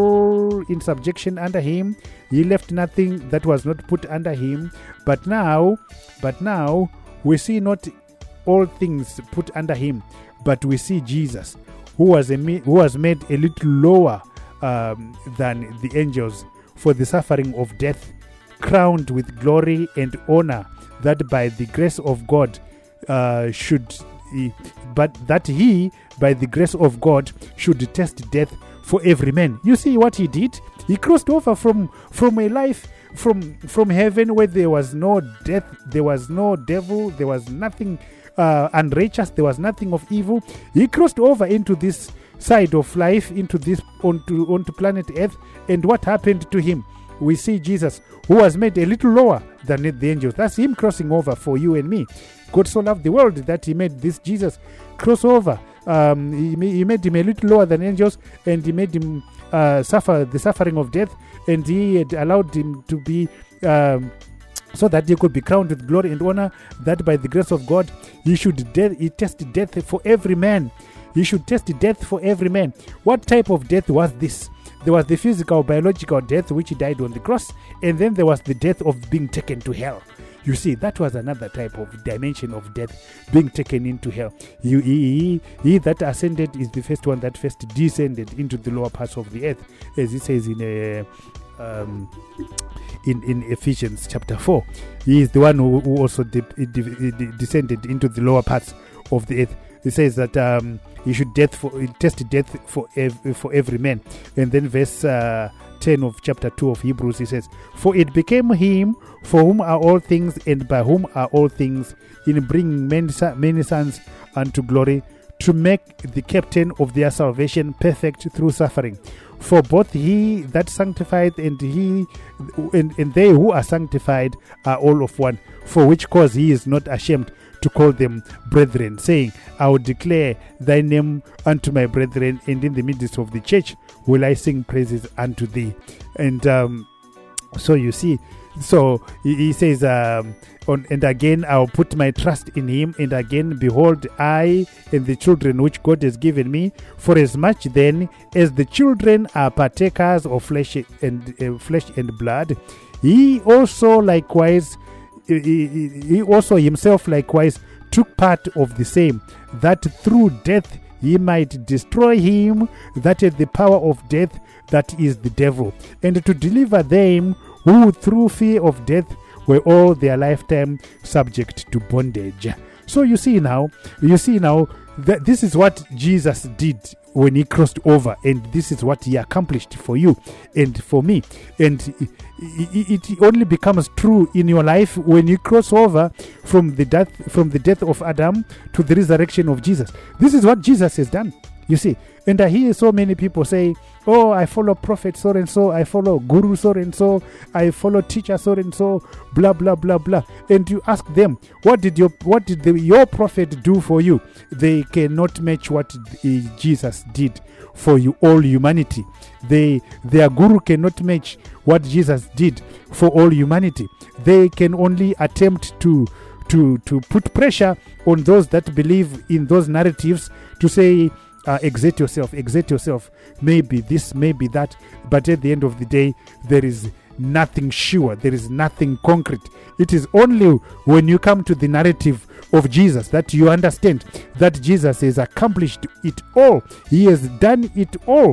all in subjection under him. He left nothing that was not put under him. But now, but now we see not all things put under him, but we see Jesus, who was a who was made a little lower um, than the angels for the suffering of death, crowned with glory and honor, that by the grace of God uh, should, he, but that he by the grace of God should test death for every man. You see what he did? He crossed over from from a life from from heaven where there was no death, there was no devil, there was nothing uh, unrighteous, there was nothing of evil. He crossed over into this side of life, into this onto onto planet Earth, and what happened to him? We see Jesus, who was made a little lower than the angels. That's him crossing over for you and me. God so loved the world that he made this Jesus cross over. Um, he, he made him a little lower than angels, and he made him uh, suffer the suffering of death, and he had allowed him to be um, so that he could be crowned with glory and honor, that by the grace of God he should death, he test death for every man. He should test death for every man. What type of death was this? There was the physical, biological death, which he died on the cross, and then there was the death of being taken to hell. You see, that was another type of dimension of death, being taken into hell. He, he, he, he that ascended is the first one that first descended into the lower parts of the earth, as it says in a, um, in, in Ephesians chapter four. He is the one who, who also de- de- de- descended into the lower parts of the earth. He says that um, he should death for test death for ev- for every man. And then verse uh, ten of chapter two of Hebrews, he says, "For it became him for whom are all things, and by whom are all things, in bringing many, many sons unto glory, to make the captain of their salvation perfect through suffering. For both he that sanctified and he and, and they who are sanctified are all of one. For which cause he is not ashamed to call them brethren, saying, I will declare thy name unto my brethren, and in the midst of the church will I sing praises unto thee." And um, so you see, So he, he says, um, on, and again, I'll put my trust in him. And again, behold, I and the children which God has given me, for as much then as the children are partakers of flesh and uh, flesh and blood, he also likewise, he, he also himself likewise took part of the same, that through death he might destroy him that had the power of death, that is the devil, and to deliver them who through fear of death were all their lifetime subject to bondage. So you see now, you see now that this is what Jesus did when he crossed over, and this is what he accomplished for you and for me. And it, it only becomes true in your life when you cross over from the death from the death of Adam to the resurrection of Jesus. This is what Jesus has done, you see. And I hear so many people say, oh, I follow prophet so and so, I follow guru so and so, I follow teacher so and so, blah blah blah blah. And you ask them, what did your what did the, your prophet do for you? They cannot match what uh, Jesus did for you, all humanity. They their guru cannot match what Jesus did for all humanity. They can only attempt to to to put pressure on those that believe in those narratives to say, Uh, exert yourself, exert yourself, maybe this, maybe that, but at the end of the day, there is nothing sure, there is nothing concrete. It is only when you come to the narrative of Jesus that you understand that Jesus has accomplished it all. He has done it all.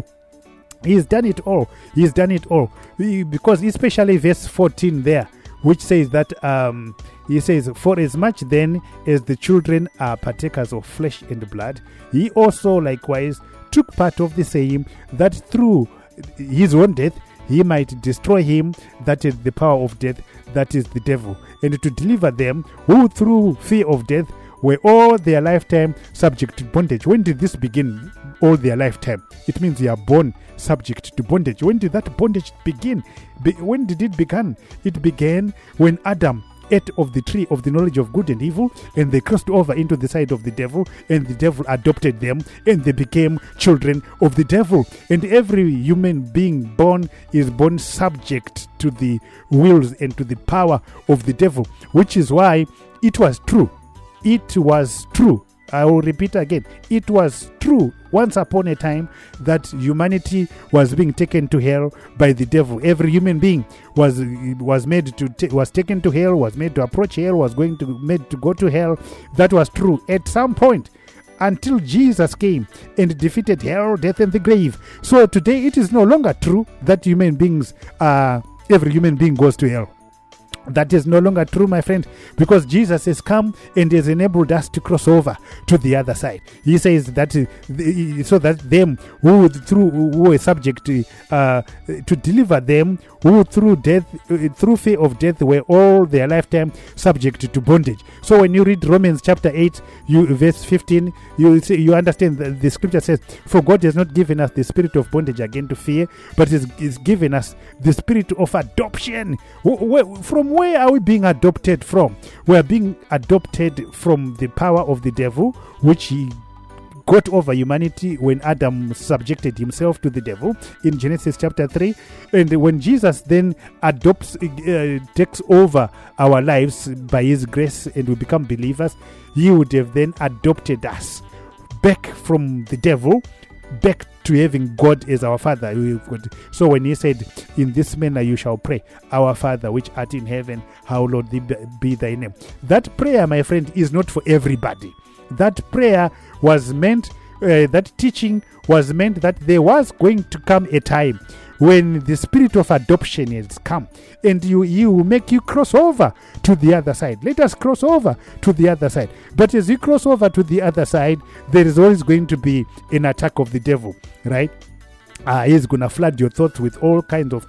He has done it all. He has done it all. Because especially verse fourteen there, which says that um, he says, for as much then as the children are partakers of flesh and blood, he also likewise took part of the same, that through his own death he might destroy him that is the power of death, that is the devil, and to deliver them who through fear of death were all their lifetime subject to bondage. When did this begin? All their lifetime. It means they are born subject to bondage. When did that bondage begin? Be- when did it begin? It began when Adam ate of the tree of the knowledge of good and evil, and they crossed over into the side of the devil, and the devil adopted them, and they became children of the devil. And every human being born is born subject to the wills and to the power of the devil, which is why it was true. It was true. I will repeat again. It was true once upon a time that humanity was being taken to hell by the devil. Every human being was was made to t- was taken to hell, was made to approach hell, was going to made to go to hell. That was true at some point, until Jesus came and defeated hell, death, and the grave. So today it is no longer true that human beings, uh, every human being goes to hell. That is no longer true, my friend, because Jesus has come and has enabled us to cross over to the other side. He says that uh, so that them who through who were subject to, uh, to deliver them who through death, uh, through fear of death, were all their lifetime subject to bondage. So when you read Romans chapter eight, you verse fifteen, you see, you understand that the scripture says, "For God has not given us the spirit of bondage again to fear, but is is given us the spirit of adoption." From where are we being adopted from? We are being adopted from the power of the devil, which he got over humanity when Adam subjected himself to the devil in Genesis chapter three. And when Jesus then adopts, uh, takes over our lives by his grace, and we become believers, he would have then adopted us back from the devil, back to having God as our Father. So when he said, "In this manner you shall pray, Our Father which art in heaven, hallowed be thy name." That prayer, my friend, is not for everybody. That prayer was meant, uh, that teaching was meant that there was going to come a time when the spirit of adoption has come, and you you will make you cross over to the other side. Let us cross over to the other side. But as you cross over to the other side, there is always going to be an attack of the devil, right? Uh, he's going to flood your thoughts with all kinds of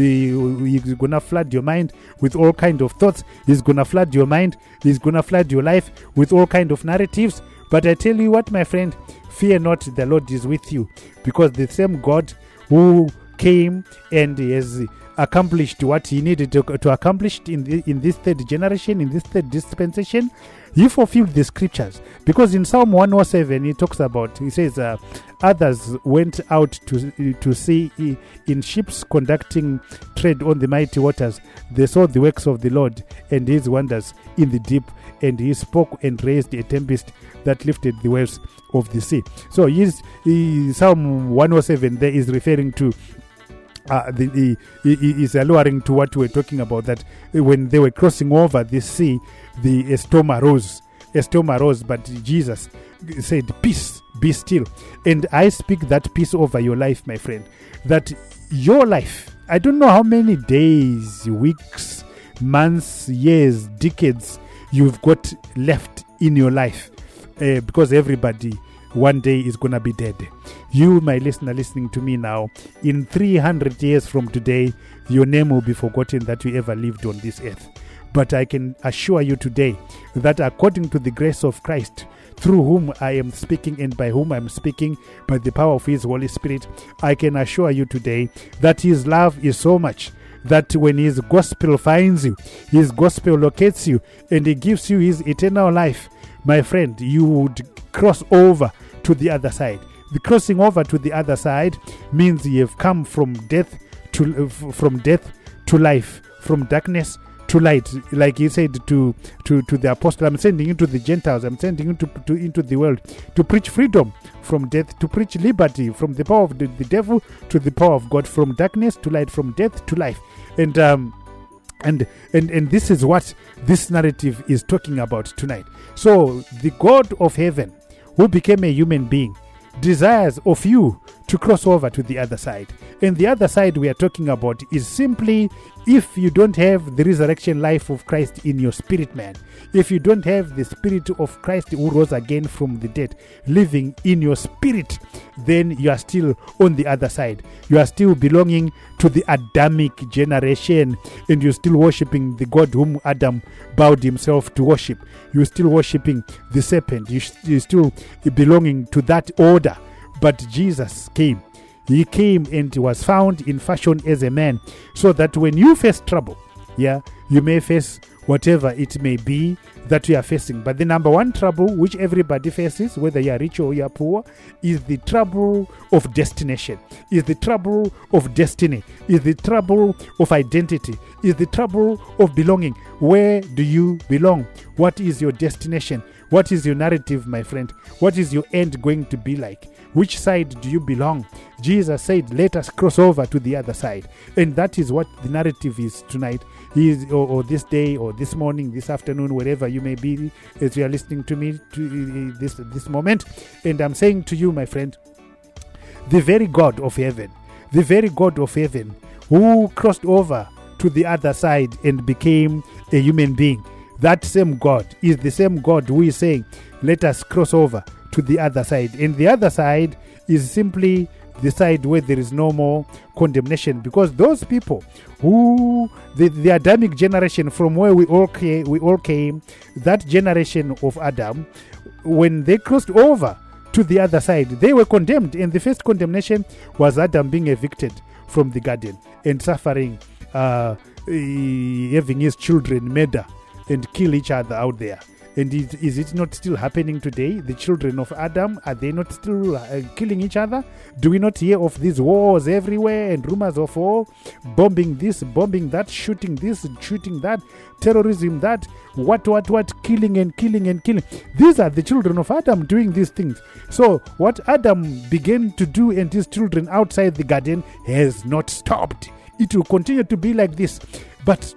He's going to flood your mind with all kinds of thoughts. He's going to flood your mind. He's going to flood your life with all kinds of narratives. But I tell you what, my friend, fear not, the Lord is with you. Because the same God who came and has accomplished what he needed to, to accomplish in the, in this third generation, in this third dispensation, He fulfilled the scriptures. Because in Psalm one oh seven, he talks about, he says, uh, others went out to to sea in ships conducting trade on the mighty waters. They saw the works of the Lord and his wonders in the deep. And he spoke and raised a tempest that lifted the waves of the sea. So he's, he, Psalm one oh seven there is referring to Uh, the, the, he is alluring to what we were talking about, that when they were crossing over the sea, the a storm arose. A storm arose, but Jesus said, peace, be still. And I speak that peace over your life, my friend. That your life, I don't know how many days, weeks, months, years, decades you've got left in your life. Uh, because everybody one day is going to be dead. You, my listener, listening to me now, in three hundred years from today, your name will be forgotten that you ever lived on this earth. But I can assure you today that according to the grace of Christ, through whom I am speaking and by whom I am speaking, by the power of his Holy Spirit, I can assure you today that his love is so much that when his gospel finds you, his gospel locates you, and he gives you his eternal life, my friend, you would cross over to the other side. The crossing over to the other side means you have come from death to uh, from death to life, from darkness to light. Like he said to, to, to the apostle, I'm sending you to the Gentiles, I'm sending you to, to into the world to preach freedom from death, to preach liberty from the power of the, the devil to the power of God, from darkness to light, from death to life. And um and and and this is what this narrative is talking about tonight. So the God of heaven, who became a human being, desires of you to cross over to the other side. And the other side we are talking about is simply if you don't have the resurrection life of Christ in your spirit, man. If you don't have the spirit of Christ who rose again from the dead living in your spirit, then you are still on the other side. You are still belonging to the Adamic generation, and you're still worshipping the God whom Adam bowed himself to worship. You're still worshipping the serpent. You're still belonging to that order. But Jesus came. He came and was found in fashion as a man, so that when you face trouble, yeah, you may face whatever it may be that you are facing. But the number one trouble which everybody faces, whether you are rich or you are poor, is the trouble of destination, is the trouble of destiny, is the trouble of identity, is the trouble of belonging. Where do you belong? What is your destination? What is your narrative, my friend? What is your end going to be like? Which side do you belong? Jesus said, let us cross over to the other side. And that is what the narrative is tonight, is, or, or this day, or this morning, this afternoon, wherever you may be, as you are listening to me to uh, this, this moment. And I'm saying to you, my friend, the very God of heaven, the very God of heaven, who crossed over to the other side and became a human being, that same God is the same God who is saying, let us cross over to the other side. And the other side is simply the side where there is no more condemnation, because those people who the, the Adamic generation from where we all came, we all came, that generation of Adam, when they crossed over to the other side, they were condemned. And the first condemnation was Adam being evicted from the garden and suffering, uh, having his children murder and kill each other out there. And is, is it not still happening today? The children of Adam, are they not still uh, killing each other? Do we not hear of these wars everywhere and rumors of war? Bombing this, bombing that, shooting this, shooting that, terrorism that, what, what, what, killing and killing and killing. These are the children of Adam doing these things. So what Adam began to do and his children outside the garden has not stopped. It will continue to be like this. But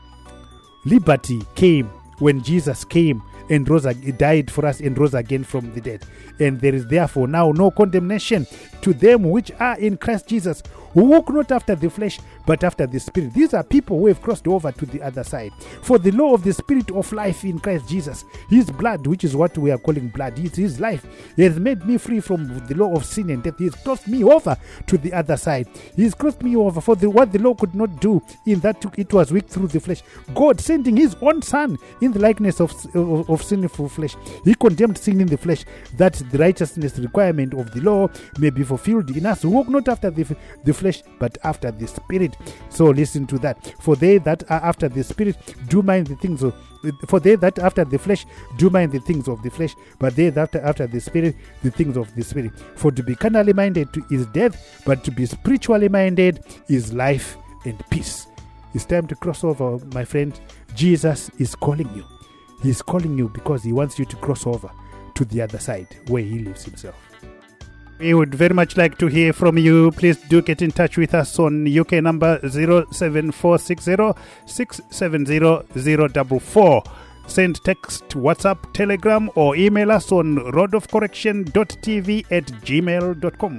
liberty came when Jesus came and rose, died for us and rose again from the dead. And there is therefore now no condemnation to them which are in Christ Jesus, who walk not after the flesh, but after the Spirit. These are people who have crossed over to the other side. For the law of the Spirit of life in Christ Jesus, his blood, which is what we are calling blood, is his life. He has made me free from the law of sin and death. He has crossed me over to the other side. He has crossed me over for the, what the law could not do, in that it was weak through the flesh. God sending his own Son in the likeness of, of, of sinful flesh. He condemned sin in the flesh, that the righteousness requirement of the law may be fulfilled in us who walk not after the, the flesh, but after the Spirit. mind. So listen to that. For they that are after the Spirit do mind the things of For they that after the flesh do mind the things of the flesh, but they that are after the Spirit, the things of the Spirit. For to be carnally minded is death, but to be spiritually minded is life and peace. It's time to cross over, my friend. Jesus is calling you. He's calling you because he wants you to cross over to the other side where he lives himself. We would very much like to hear from you. Please do get in touch with us on U K number zero seven four six zero six seven zero zero four four. Send text, WhatsApp, Telegram, or email us on rod of correction dot t v at gmail dot com.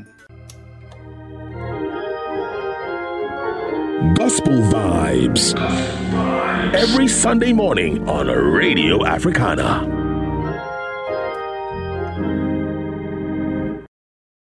Gospel Vibes. Every Sunday morning on Radio Africana.